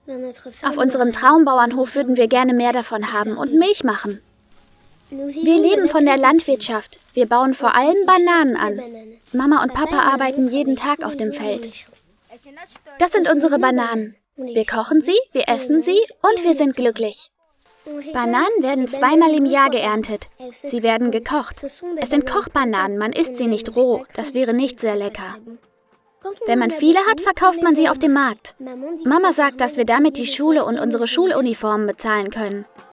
Auf unserem Traumbauernhof würden wir gerne mehr davon haben und Milch machen. Wir leben von der Landwirtschaft. Wir bauen vor allem Bananen an. Mama und Papa arbeiten jeden Tag auf dem Feld. Das sind unsere Bananen. Wir kochen sie, wir essen sie und wir sind glücklich. Bananen werden 2-mal im Jahr geerntet. Sie werden gekocht. Es sind Kochbananen, man isst sie nicht roh. Das wäre nicht sehr lecker. Wenn man viele hat, verkauft man sie auf dem Markt. Mama sagt, dass wir damit die Schule und unsere Schuluniformen bezahlen können.